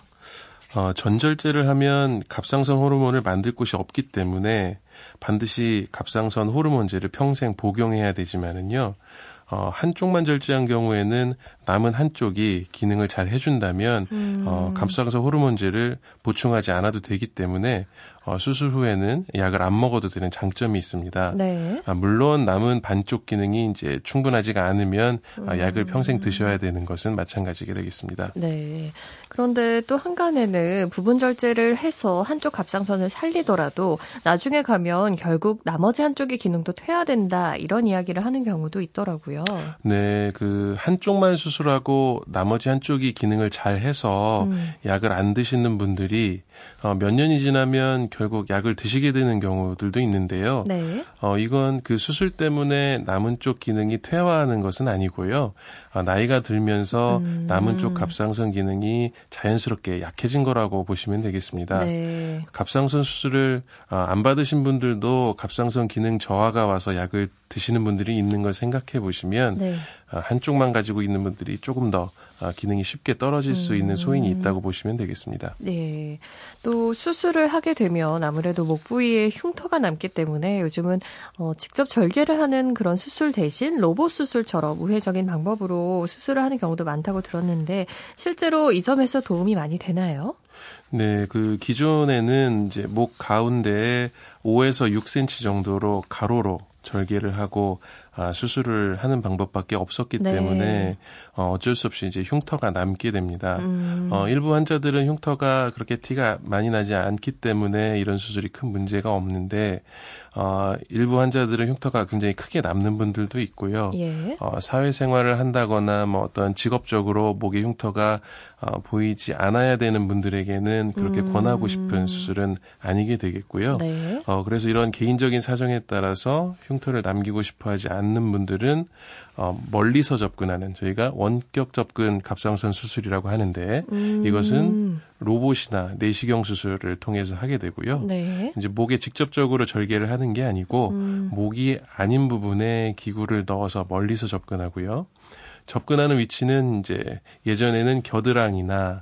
어, 전절제를 하면 갑상선 호르몬을 만들 곳이 없기 때문에 반드시 갑상선 호르몬제를 평생 복용해야 되지만은요. 어, 한쪽만 절제한 경우에는 남은 한쪽이 기능을 잘 해준다면 음. 어, 갑상선 호르몬제를 보충하지 않아도 되기 때문에 어, 수술 후에는 약을 안 먹어도 되는 장점이 있습니다. 네. 아, 물론 남은 반쪽 기능이 이제 충분하지가 않으면 음. 아, 약을 평생 드셔야 되는 것은 마찬가지게 되겠습니다. 네. 그런데 또 한간에는 부분 절제를 해서 한쪽 갑상선을 살리더라도 나중에 가면 결국 나머지 한쪽의 기능도 퇴화된다 이런 이야기를 하는 경우도 있더라고요. 네, 그 한쪽만 수술하고 나머지 한쪽이 기능을 잘 해서 음. 약을 안 드시는 분들이 어, 몇 년이 지나면 결국 약을 드시게 되는 경우들도 있는데요. 네. 어, 이건 그 수술 때문에 남은 쪽 기능이 퇴화하는 것은 아니고요. 어, 나이가 들면서 음. 남은 쪽 갑상선 기능이 자연스럽게 약해진 거라고 보시면 되겠습니다. 네. 갑상선 수술을 어, 안 받으신 분들도 갑상선 기능 저하가 와서 약을 드시는 분들이 있는 걸 생각해 보시면 네. 어, 한쪽만 가지고 있는 분들이 조금 더 어, 기능이 쉽게 떨어질 수 있는 소인이 있다고 보시면 되겠습니다. 네. 또 수술을 하게 되면 아무래도 목 부위에 흉터가 남기 때문에 요즘은 어, 직접 절개를 하는 그런 수술 대신 로봇 수술처럼 우회적인 방법으로 수술을 하는 경우도 많다고 들었는데 실제로 이 점에서 도움이 많이 되나요? 네, 그 기존에는 이제 목 가운데에 오에서 육 센티미터 정도로 가로로 절개를 하고 아, 수술을 하는 방법밖에 없었기 네. 때문에 어, 어쩔 수 없이 이제 흉터가 남게 됩니다. 음. 어, 일부 환자들은 흉터가 그렇게 티가 많이 나지 않기 때문에 이런 수술이 큰 문제가 없는데 어, 일부 환자들은 흉터가 굉장히 크게 남는 분들도 있고요. 예. 어, 사회생활을 한다거나 뭐 어떤 직업적으로 목에 흉터가 어, 보이지 않아야 되는 분들에게는 그렇게 음. 권하고 싶은 수술은 아니게 되겠고요. 네. 어, 그래서 이런 개인적인 사정에 따라서 흉터를 남기고 싶어하지 않는 분들은 어, 멀리서 접근하는 저희가 원격 접근 갑상선 수술이라고 하는데 음. 이것은 로봇이나 내시경 수술을 통해서 하게 되고요. 네. 이제 목에 직접적으로 절개를 하는 게 아니고 음. 목이 아닌 부분에 기구를 넣어서 멀리서 접근하고요. 접근하는 위치는 이제 예전에는 겨드랑이나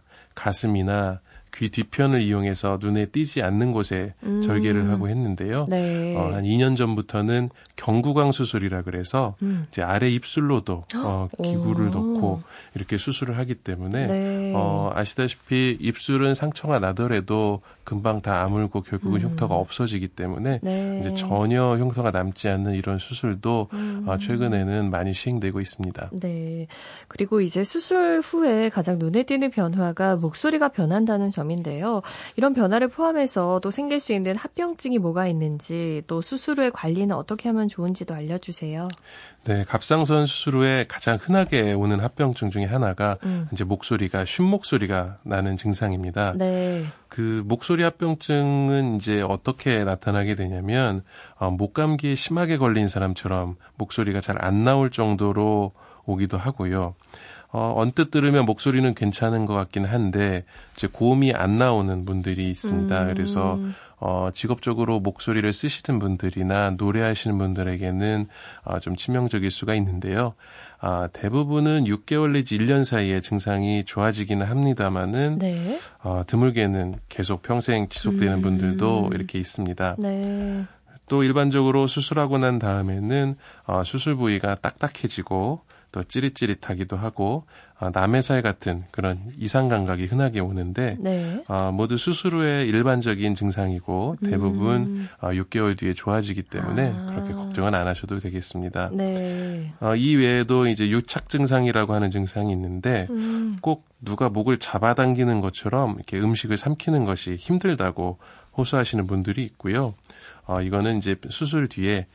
가슴이나 귀 뒤편을 이용해서 눈에 띄지 않는 곳에 음. 절개를 하고 했는데요. 네. 어, 한 이 년 전부터는 경구강 수술이라 그래서 음. 이제 아래 입술로도 어, 기구를 넣고 이렇게 수술을 하기 때문에 네. 어, 아시다시피 입술은 상처가 나더라도 금방 다 아물고 결국은 음. 흉터가 없어지기 때문에 네. 이제 전혀 흉터가 남지 않는 이런 수술도 음. 어, 최근에는 많이 시행되고 있습니다. 네. 그리고 이제 수술 후에 가장 눈에 띄는 변화가 목소리가 변한다는 점인데요. 이런 변화를 포함해서 또 생길 수 있는 합병증이 뭐가 있는지 또 수술 후의 관리는 어떻게 하면 좋은지도 알려주세요. 네, 갑상선 수술 후에 가장 흔하게 오는 합병증 중에 하나가 음. 이제 목소리가 쉰 목소리가 나는 증상입니다. 네. 그 목소리 합병증은 이제 어떻게 나타나게 되냐면 어, 목감기에 심하게 걸린 사람처럼 목소리가 잘 안 나올 정도로 오기도 하고요. 어, 언뜻 들으면 목소리는 괜찮은 것 같긴 한데 이제 고음이 안 나오는 분들이 있습니다. 음. 그래서 어, 직업적으로 목소리를 쓰시는 분들이나 노래하시는 분들에게는 어, 좀 치명적일 수가 있는데요. 아, 대부분은 육 개월 내지 일 년 사이에 증상이 좋아지기는 합니다만은 네. 어, 드물게는 계속 평생 지속되는 음. 분들도 이렇게 있습니다. 네. 또 일반적으로 수술하고 난 다음에는 어, 수술 부위가 딱딱해지고 또 찌릿찌릿하기도 하고 어, 남해살 같은 그런 이상 감각이 흔하게 오는데 네. 어, 모두 수술 후에 일반적인 증상이고 대부분 음. 어, 육 개월 뒤에 좋아지기 때문에 아. 그렇게 걱정은 안 하셔도 되겠습니다. 네. 어, 이 외에도 이제 유착 증상이라고 하는 증상이 있는데 음. 꼭 누가 목을 잡아당기는 것처럼 이렇게 음식을 삼키는 것이 힘들다고 호소하시는 분들이 있고요. 어, 이거는 이제 수술 뒤에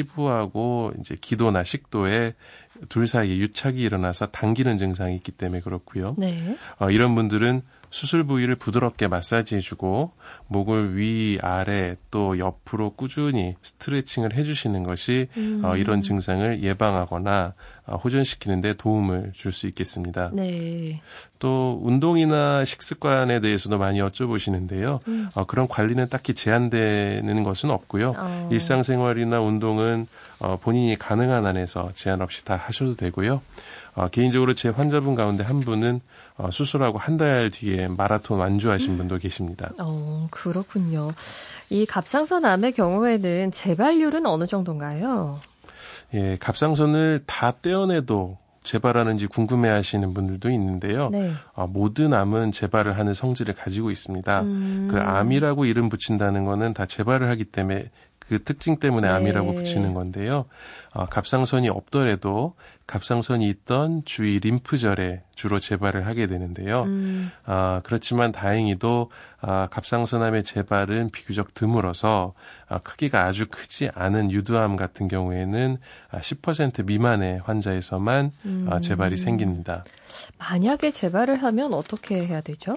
피부하고 이제 기도나 식도에 둘 사이에 유착이 일어나서 당기는 증상이 있기 때문에 그렇고요. 네. 어, 이런 분들은 수술 부위를 부드럽게 마사지해주고 목을 위, 아래 또 옆으로 꾸준히 스트레칭을 해주시는 것이 음. 어, 이런 증상을 예방하거나 어, 호전시키는 데 도움을 줄 수 있겠습니다. 네. 또 운동이나 식습관에 대해서도 많이 여쭤보시는데요. 음. 어, 그런 관리는 딱히 제한되는 것은 없고요. 어. 일상생활이나 운동은 어, 본인이 가능한 안에서 제한 없이 다 하셔도 되고요. 어, 개인적으로 제 환자분 가운데 한 분은 어, 수술하고 한 달 뒤에 마라톤 완주하신 분도 계십니다. 어, 그렇군요. 이 갑상선암의 경우에는 재발률은 어느 정도인가요? 예, 갑상선을 다 떼어내도 재발하는지 궁금해하시는 분들도 있는데요. 네. 어, 모든 암은 재발을 하는 성질을 가지고 있습니다. 음. 그 암이라고 이름 붙인다는 거는 다 재발을 하기 때문에 그 특징 때문에 네. 암이라고 붙이는 건데요. 어, 갑상선이 없더라도 갑상선이 있던 주위 림프절에 주로 재발을 하게 되는데요. 음. 아, 그렇지만 다행히도 아, 갑상선암의 재발은 비교적 드물어서 아, 크기가 아주 크지 않은 유두암 같은 경우에는 아, 십 퍼센트 미만의 환자에서만 음. 아, 재발이 생깁니다. 만약에 재발을 하면 어떻게 해야 되죠?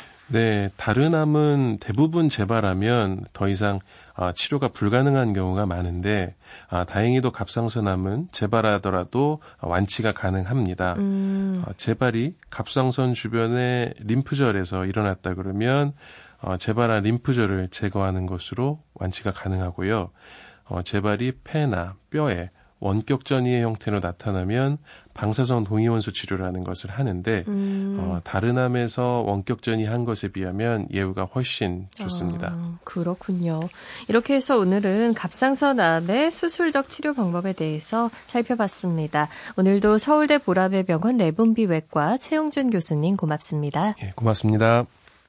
네, 다른 암은 대부분 재발하면 더 이상 아, 치료가 불가능한 경우가 많은데 아, 다행히도 갑상선암은 재발하더라도 완치가 가능합니다. 음. 어, 재발이 갑상선 주변의 림프절에서 일어났다 그러면 어, 재발한 림프절을 제거하는 것으로 완치가 가능하고요. 어, 재발이 폐나 뼈에 원격 전이의 형태로 나타나면 방사선 동위원소 치료라는 것을 하는데 음. 어, 다른 암에서 원격 전이한 것에 비하면 예후가 훨씬 좋습니다. 아, 그렇군요. 이렇게 해서 오늘은 갑상선암의 수술적 치료 방법에 대해서 살펴봤습니다. 오늘도 서울대 보라배 병원 내분비외과 최용준 교수님 고맙습니다. 예, 고맙습니다.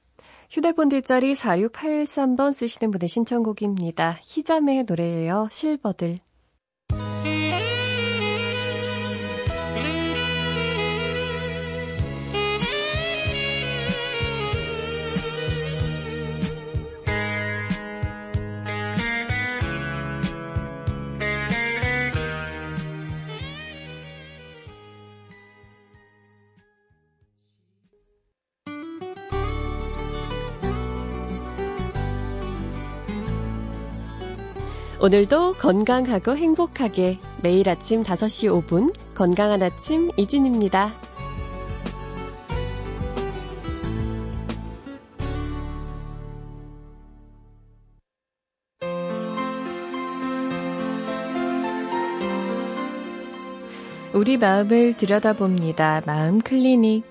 휴대폰 뒷자리 사육팔삼 번 쓰시는 분의 신청곡입니다. 희잠의 노래예요. 실버들. 오늘도 건강하고 행복하게 매일 아침 다섯 시 오 분 건강한 아침 이진입니다. 우리 마음을 들여다봅니다. 마음 클리닉.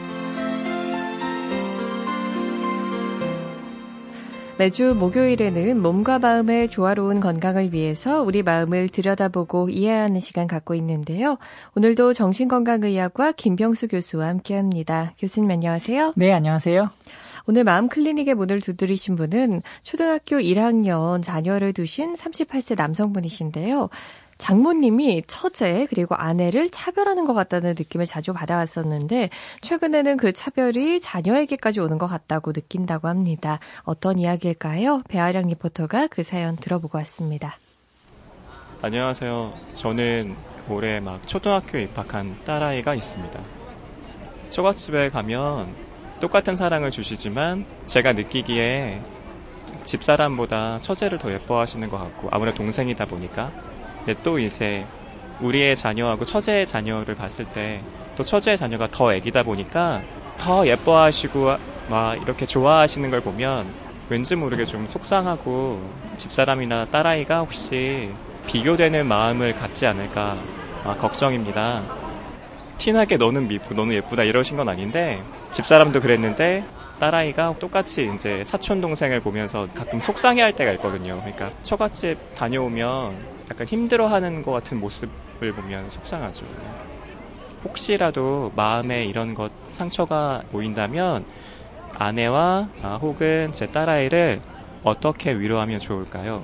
매주 목요일에는 몸과 마음의 조화로운 건강을 위해서 우리 마음을 들여다보고 이해하는 시간 갖고 있는데요. 오늘도 정신건강의학과 김병수 교수와 함께합니다. 교수님 안녕하세요. 네, 안녕하세요. 오늘 마음 클리닉의 문을 두드리신 분은 초등학교 일 학년 자녀를 두신 서른여덟 세 남성분이신데요. 장모님이 처제 그리고 아내를 차별하는 것 같다는 느낌을 자주 받아왔었는데 최근에는 그 차별이 자녀에게까지 오는 것 같다고 느낀다고 합니다. 어떤 이야기일까요? 배아량 리포터가 그 사연 들어보고 왔습니다. 안녕하세요. 저는 올해 막 초등학교에 입학한 딸아이가 있습니다. 처갓집에 가면 똑같은 사랑을 주시지만 제가 느끼기에 집사람보다 처제를 더 예뻐하시는 것 같고 아무래도 동생이다 보니까 근데 또 이제 우리의 자녀하고 처제의 자녀를 봤을 때 또 처제의 자녀가 더 애기다 보니까 더 예뻐하시고 막 이렇게 좋아하시는 걸 보면 왠지 모르게 좀 속상하고 집사람이나 딸아이가 혹시 비교되는 마음을 갖지 않을까 아, 걱정입니다. 티나게 너는 미쁘, 너는 예쁘다 이러신 건 아닌데 집사람도 그랬는데 딸아이가 똑같이 이제 사촌 동생을 보면서 가끔 속상해할 때가 있거든요. 그러니까 처갓집 다녀오면 약간 힘들어하는 것 같은 모습을 보면 속상하죠. 혹시라도 마음에 이런 것 상처가 보인다면 아내와 혹은 제 딸아이를 어떻게 위로하면 좋을까요?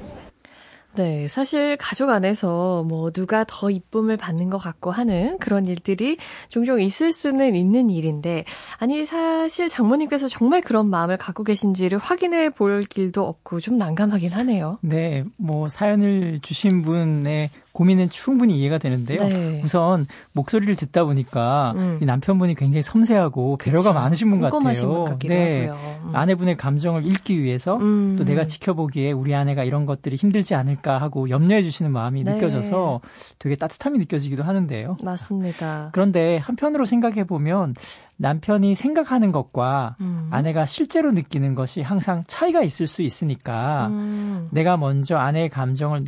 네, 사실 가족 안에서 뭐 누가 더 이쁨을 받는 것 같고 하는 그런 일들이 종종 있을 수는 있는 일인데, 아니 사실 장모님께서 정말 그런 마음을 갖고 계신지를 확인해 볼 길도 없고 좀 난감하긴 하네요. 네, 뭐 사연을 주신 분의 고민은 충분히 이해가 되는데요. 네. 우선 목소리를 듣다 보니까 음. 이 남편분이 굉장히 섬세하고 배려가 그렇죠. 많으신 분 꼼꼼하신 같아요. 분 같기도 네. 하고요. 음. 아내분의 감정을 읽기 위해서 음. 또 내가 지켜보기에 우리 아내가 이런 것들이 힘들지 않을까 하고 염려해 주시는 마음이 네. 느껴져서 되게 따뜻함이 느껴지기도 하는데요. 맞습니다. 그런데 한편으로 생각해 보면 남편이 생각하는 것과 음. 아내가 실제로 느끼는 것이 항상 차이가 있을 수 있으니까 음. 내가 먼저 아내의 감정을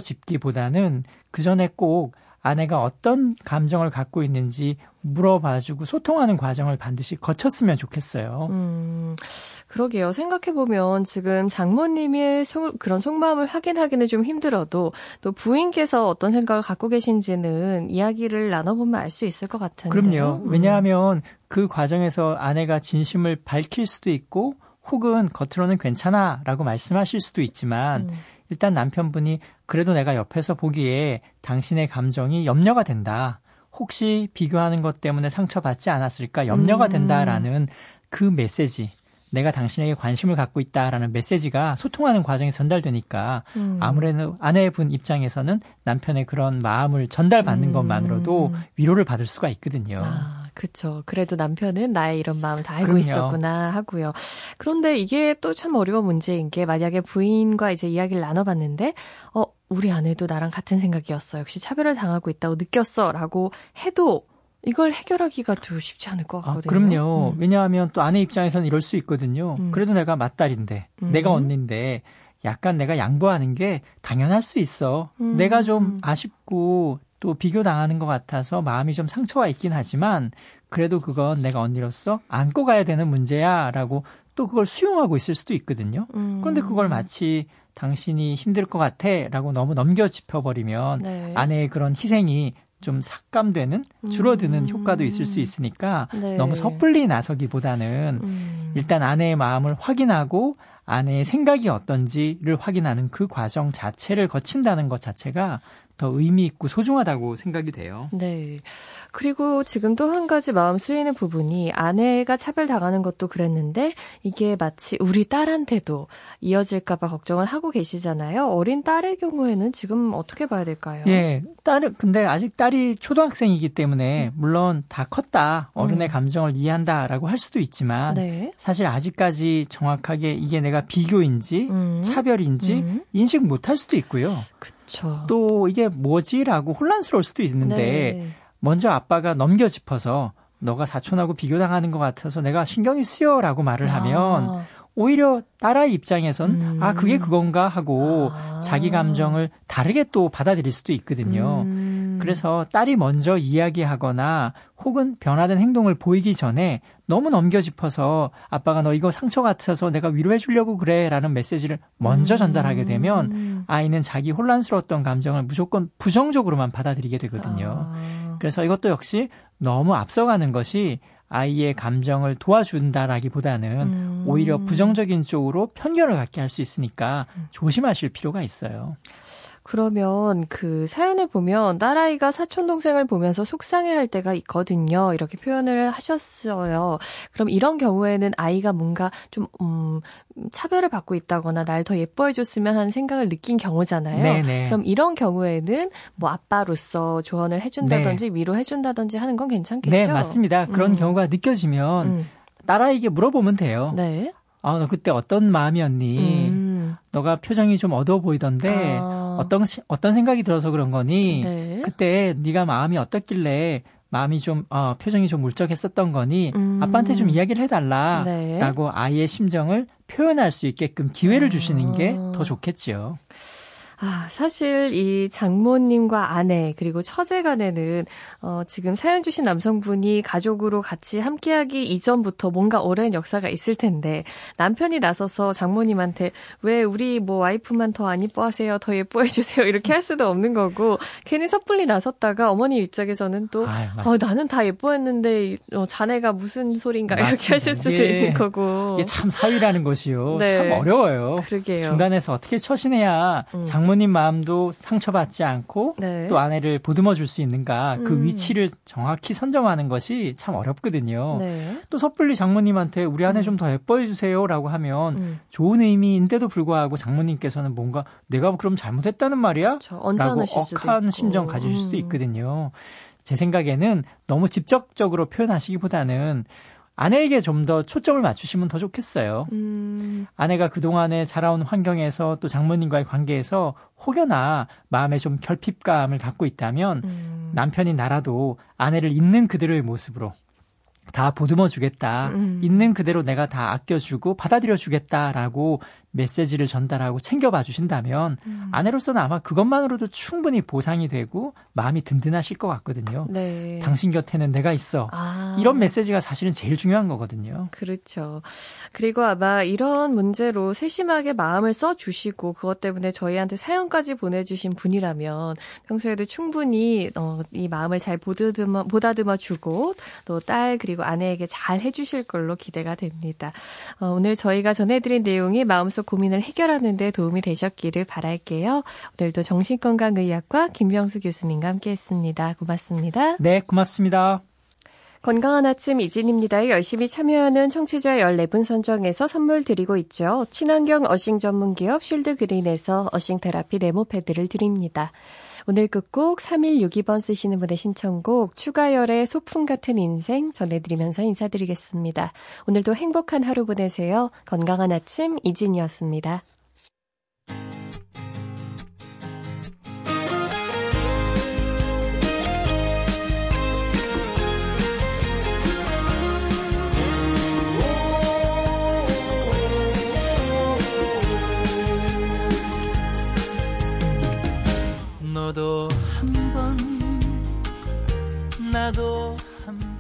넘겨짚기보다는 그 전에 꼭 아내가 어떤 감정을 갖고 있는지 물어봐주고 소통하는 과정을 반드시 거쳤으면 좋겠어요. 음, 그러게요. 생각해보면 지금 장모님의 소, 그런 속마음을 확인하기는 좀 힘들어도 또 부인께서 어떤 생각을 갖고 계신지는 이야기를 나눠보면 알 수 있을 것 같은데요. 그럼요. 음. 왜냐하면 그 과정에서 아내가 진심을 밝힐 수도 있고 혹은 겉으로는 괜찮아 라고 말씀하실 수도 있지만 음. 일단 남편분이 그래도 내가 옆에서 보기에 당신의 감정이 염려가 된다. 혹시 비교하는 것 때문에 상처받지 않았을까 염려가 된다라는 그 메시지. 내가 당신에게 관심을 갖고 있다라는 메시지가 소통하는 과정에 전달되니까 음. 아무래도 아내분 입장에서는 남편의 그런 마음을 전달받는 음. 것만으로도 위로를 받을 수가 있거든요. 아, 그렇죠. 그래도 남편은 나의 이런 마음을 다 알고 그럼요. 있었구나 하고요. 그런데 이게 또 참 어려운 문제인 게 만약에 부인과 이제 이야기를 나눠봤는데 어 우리 아내도 나랑 같은 생각이었어. 역시 차별을 당하고 있다고 느꼈어 라고 해도 이걸 해결하기가 더 쉽지 않을 것 같거든요. 아, 그럼요. 음. 왜냐하면 또 아내 입장에서는 이럴 수 있거든요. 음. 그래도 내가 맏딸인데 음. 내가 언니인데 약간 내가 양보하는 게 당연할 수 있어. 음. 내가 좀 아쉽고 또 비교당하는 것 같아서 마음이 좀 상처가 있긴 하지만 그래도 그건 내가 언니로서 안고 가야 되는 문제야 라고 또 그걸 수용하고 있을 수도 있거든요. 음. 그런데 그걸 마치 당신이 힘들 것 같아 라고 너무 넘겨짚어버리면 네. 아내의 그런 희생이 좀 삭감되는 줄어드는 음. 효과도 있을 수 있으니까 네. 너무 섣불리 나서기보다는 음. 일단 아내의 마음을 확인하고 아내의 생각이 어떤지를 확인하는 그 과정 자체를 거친다는 것 자체가 더 의미 있고 소중하다고 생각이 돼요. 네. 그리고 지금 또 한 가지 마음 쓰이는 부분이 아내가 차별당하는 것도 그랬는데 이게 마치 우리 딸한테도 이어질까 봐 걱정을 하고 계시잖아요. 어린 딸의 경우에는 지금 어떻게 봐야 될까요? 예. 딸은 근데 아직 딸이 초등학생이기 때문에 물론 다 컸다. 어른의 음. 감정을 이해한다라고 할 수도 있지만 네. 사실 아직까지 정확하게 이게 내가 비교인지 음. 차별인지 음. 인식 못할 수도 있고요. 그렇죠. 또 이게 뭐지라고 혼란스러울 수도 있는데 네. 먼저 아빠가 넘겨짚어서 너가 사촌하고 비교당하는 것 같아서 내가 신경이 쓰여라고 말을 하면 아. 오히려 딸아이 입장에선 음. 아 그게 그건가 하고 아. 자기 감정을 다르게 또 받아들일 수도 있거든요. 음. 그래서 딸이 먼저 이야기하거나 혹은 변화된 행동을 보이기 전에 너무 넘겨짚어서 아빠가 너 이거 상처 같아서 내가 위로해 주려고 그래 라는 메시지를 먼저 전달하게 되면 아이는 자기 혼란스러웠던 감정을 무조건 부정적으로만 받아들이게 되거든요. 아. 그래서 이것도 역시 너무 앞서가는 것이 아이의 감정을 도와준다라기보다는 음. 오히려 부정적인 쪽으로 편견을 갖게 할 수 있으니까 조심하실 필요가 있어요. 그러면 그 사연을 보면 딸아이가 사촌동생을 보면서 속상해할 때가 있거든요. 이렇게 표현을 하셨어요. 그럼 이런 경우에는 아이가 뭔가 좀 음, 차별을 받고 있다거나 날 더 예뻐해줬으면 하는 생각을 느낀 경우잖아요. 네네. 그럼 이런 경우에는 뭐 아빠로서 조언을 해준다든지 네. 위로해준다든지 하는 건 괜찮겠죠? 네, 맞습니다. 그런 음. 경우가 느껴지면 음. 딸아이에게 물어보면 돼요. 네. 아, 너 그때 어떤 마음이었니? 음. 너가 표정이 좀 어두워 보이던데 아. 어떤 어떤 생각이 들어서 그런 거니? 네. 그때 네가 마음이 어떻길래 마음이 좀 어, 표정이 좀 울적했었던 거니? 음. 아빠한테 좀 이야기를 해달라라고 네. 아이의 심정을 표현할 수 있게끔 기회를 아. 주시는 게 더 좋겠지요. 아, 사실 이 장모님과 아내 그리고 처제간에는 어, 지금 사연 주신 남성분이 가족으로 같이 함께하기 이전부터 뭔가 오랜 역사가 있을 텐데 남편이 나서서 장모님한테 왜 우리 뭐 와이프만 더 안 이뻐하세요, 더 예뻐해 주세요 이렇게 할 수도 없는 거고 괜히 섣불리 나섰다가 어머니 입장에서는 또 아유, 어, 나는 다 예뻐했는데 어, 자네가 무슨 소린가 맞습니다. 이렇게 하실 수도 이게, 있는 거고 이게 참 사위라는 것이요. 네. 참 어려워요. 그러게요. 중간에서 어떻게 처신해야 음. 장모님 마음도 상처받지 않고 네. 또 아내를 보듬어 줄 수 있는가 그 음. 위치를 정확히 선점하는 것이 참 어렵거든요. 네. 또 섣불리 장모님한테 우리 아내 음. 좀 더 예뻐해 주세요라고 하면 음. 좋은 의미인데도 불구하고 장모님께서는 뭔가 내가 그럼 잘못했다는 말이야? 그렇죠. 라고 억한 심정 가지실 음. 수도 있거든요. 제 생각에는 너무 직접적으로 표현하시기보다는 아내에게 좀 더 초점을 맞추시면 더 좋겠어요. 음. 아내가 그동안에 자라온 환경에서 또 장모님과의 관계에서 혹여나 마음에 좀 결핍감을 갖고 있다면 음. 남편이 나라도 아내를 있는 그대로의 모습으로 다 보듬어 주겠다. 음. 있는 그대로 내가 다 아껴주고 받아들여 주겠다라고 메시지를 전달하고 챙겨봐 주신다면 음. 아내로서는 아마 그것만으로도 충분히 보상이 되고 마음이 든든하실 것 같거든요. 네. 당신 곁에는 내가 있어. 아. 이런 메시지가 사실은 제일 중요한 거거든요. 그렇죠. 그리고 아마 이런 문제로 세심하게 마음을 써주시고 그것 때문에 저희한테 사연까지 보내주신 분이라면 평소에도 충분히 어, 이 마음을 잘 보다듬어, 보다듬어 주고 또 딸 그리고 아내에게 잘 해주실 걸로 기대가 됩니다. 어, 오늘 저희가 전해드린 내용이 마음속 고민을 해결하는 데 도움이 되셨기를 바랄게요. 오늘도 정신건강의학과 김병수 교수님과 함께했습니다. 고맙습니다. 네, 고맙습니다. 건강한 아침 이진입니다. 열심히 참여하는 청취자 열네 분 선정해서 선물 드리고 있죠. 친환경 어싱 전문기업 쉴드그린에서 어싱 테라피 네모 패드를 드립니다. 오늘 끝곡 삼일육이 번 쓰시는 분의 신청곡 추가열의 소풍 같은 인생 전해드리면서 인사드리겠습니다. 오늘도 행복한 하루 보내세요. 건강한 아침 이진이었습니다. 너도 한 번 나도 한 번